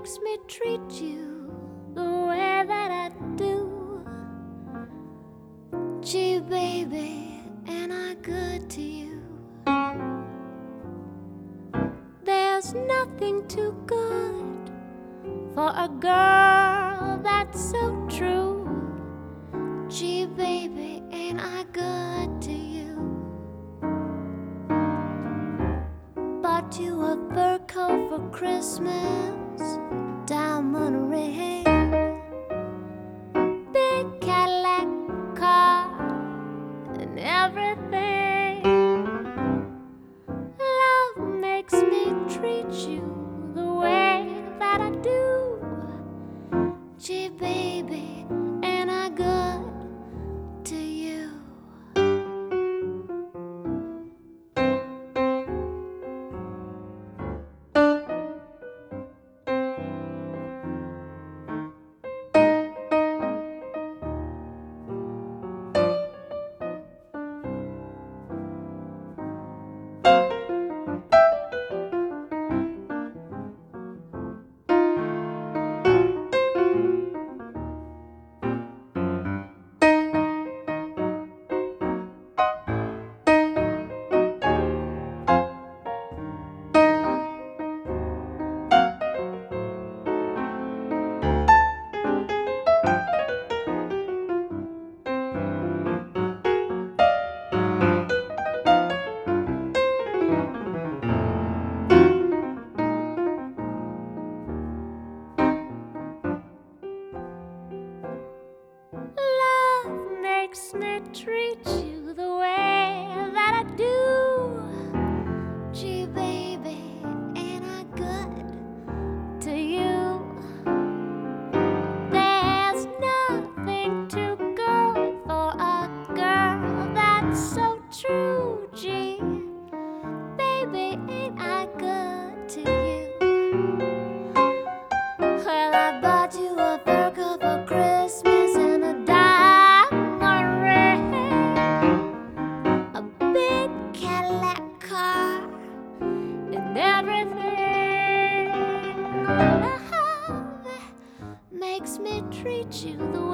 makes me treat you the way that I do. Gee, baby, ain't I good to you? There's nothing too good for a girl that's so true. Gee, baby, ain't I good to you? Bought you a fur coat for Christmas, diamond ring, big Cadillac car, and everything. Love makes me treat you the way that I do. Gee, baby, ain't I good to you? Love makes me treat you the way that I do. Gee, baby, ain't I good to you? There's nothing too good for a girl that's so true. Gee, baby, ain't I good to you? Well, I bought you a fur coat for Christmas and a diamond ring, a big Cadillac car, and everything. Love makes me treat you the